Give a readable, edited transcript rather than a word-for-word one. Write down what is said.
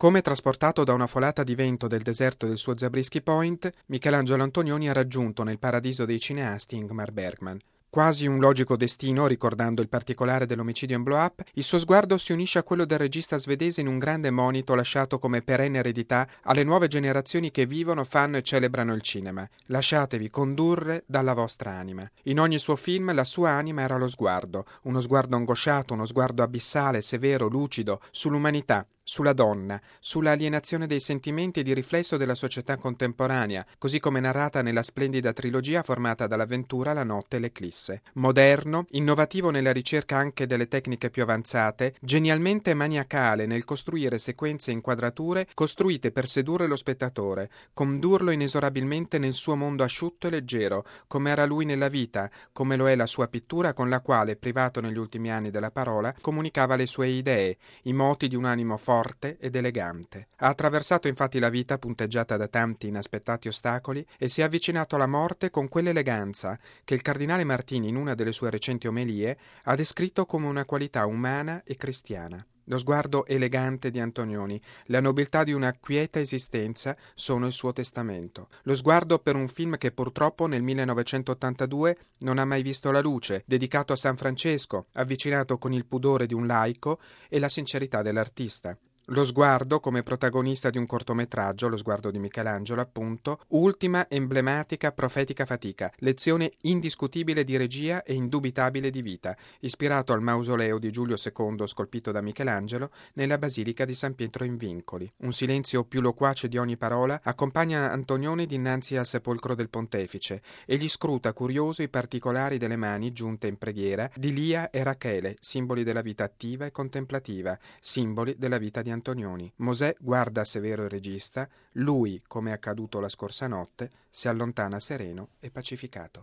Come trasportato da una folata di vento del deserto del suo Zabriskie Point, Michelangelo Antonioni ha raggiunto nel paradiso dei cineasti Ingmar Bergman. Quasi un logico destino, ricordando il particolare dell'omicidio in Blow Up, il suo sguardo si unisce a quello del regista svedese in un grande monito lasciato come perenne eredità alle nuove generazioni che vivono, fanno e celebrano il cinema. Lasciatevi condurre dalla vostra anima. In ogni suo film la sua anima era lo sguardo, uno sguardo angosciato, uno sguardo abissale, severo, lucido, sull'umanità, sulla donna, sulla alienazione dei sentimenti e di riflesso della società contemporanea, così come narrata nella splendida trilogia formata dall'avventura, la notte e l'eclisse. Moderno, innovativo nella ricerca anche delle tecniche più avanzate, genialmente maniacale nel costruire sequenze e inquadrature costruite per sedurre lo spettatore, condurlo inesorabilmente nel suo mondo asciutto e leggero, come era lui nella vita, come lo è la sua pittura con la quale, privato negli ultimi anni della parola, comunicava le sue idee, i moti di un animo forte ed elegante. Ha attraversato infatti la vita punteggiata da tanti inaspettati ostacoli e si è avvicinato alla morte con quell'eleganza che il cardinale Martini in una delle sue recenti omelie ha descritto come una qualità umana e cristiana. Lo sguardo elegante di Antonioni, la nobiltà di una quieta esistenza sono il suo testamento. Lo sguardo per un film che purtroppo nel 1982 non ha mai visto la luce, dedicato a San Francesco, avvicinato con il pudore di un laico e la sincerità dell'artista. Lo sguardo come protagonista di un cortometraggio, lo sguardo di Michelangelo appunto, ultima emblematica profetica fatica, lezione indiscutibile di regia e indubitabile di vita, ispirato al mausoleo di Giulio II scolpito da Michelangelo nella Basilica di San Pietro in Vincoli. Un silenzio più loquace di ogni parola accompagna Antonioni dinanzi al sepolcro del pontefice e gli scruta curioso i particolari delle mani giunte in preghiera di Lia e Rachele, simboli della vita attiva e contemplativa, simboli della vita di Antonioni. Mosè guarda severo il regista, lui, come è accaduto la scorsa notte, si allontana sereno e pacificato.